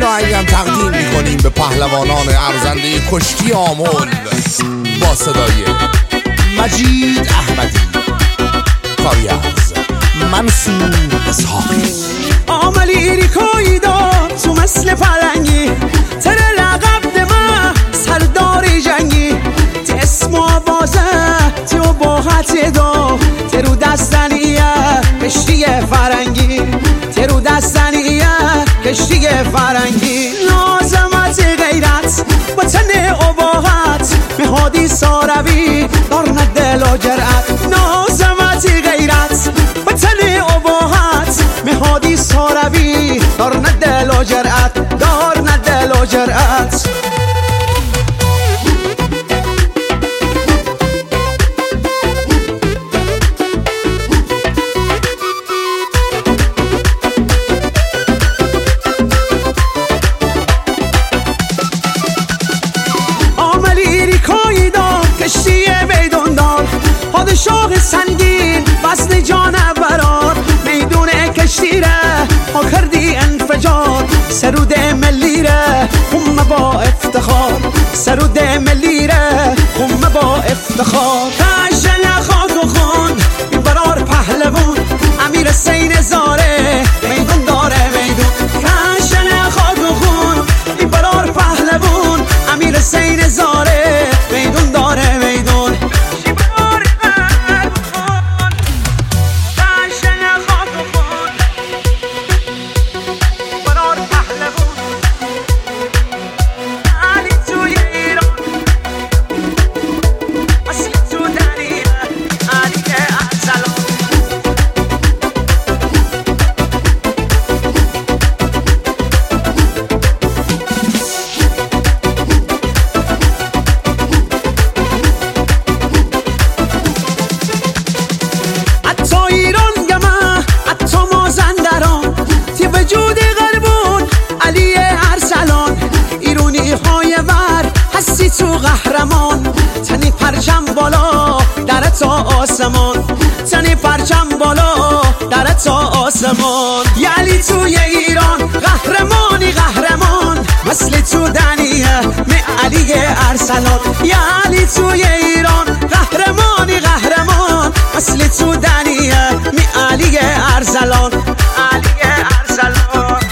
این آهنگ هم تقدیم میکنیم به پهلوانان ارزنده کشتی آمل با صدای مجید احمدی، کاری از منصور اسحاقی. آملی ریکایی دار تو مثل پلنگی، تر لقب دمه سرداری جنگی، تی اسم آوازه تو باحت دا، ترو دستنیه کشتی فرنگی، ترو دستنیه کشتی فرنگی. لازمت غیرت با تن اباحت مهادی ساروی دار ندل و جرأت. لازمت غیرت با تن اباحت مهادی ساروی دار ندل و جرأت، دار ندل و جرأت. کشتی میدون دار پادشاه سنگین وزن جانوران، میدون کشتی ره ها کردی انفجار، سرود ملی ره خم با افتخار، سرود ملی ره خم با افتخار. کشل خاک و خون برار پهلوان امیر سین زاره میدون داره میدون. کشل خاک و خون برار پهلوان امیر سین زاره میدون داره میدون. تو قهرمان تنی پرچم بالا در تا آسمان، تنی پرچم بالا در تا آسمان. یعنی توی ایران قهرمانی قهرمان مثل تو دنیه می علی ارسلان. یعنی توی ایران قهرمانی قهرمان مثل تو دنیه می علی ارسلان، علی ارسلان.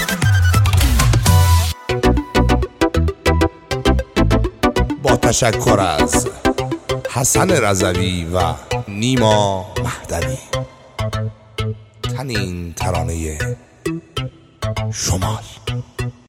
با تشکر از حسن رضوی و نیما مهدوی، تن این ترانه شمال.